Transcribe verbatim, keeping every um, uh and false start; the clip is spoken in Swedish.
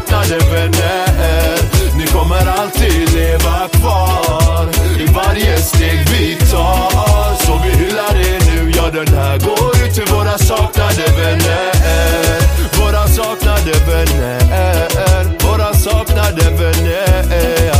saknade vänner. Ni kommer alltid leva kvar i varje steg vi tar. Så vi hyllar er nu, ja den här går ut till våra saknade vänner. Våra saknade vänner, våra saknade vänner.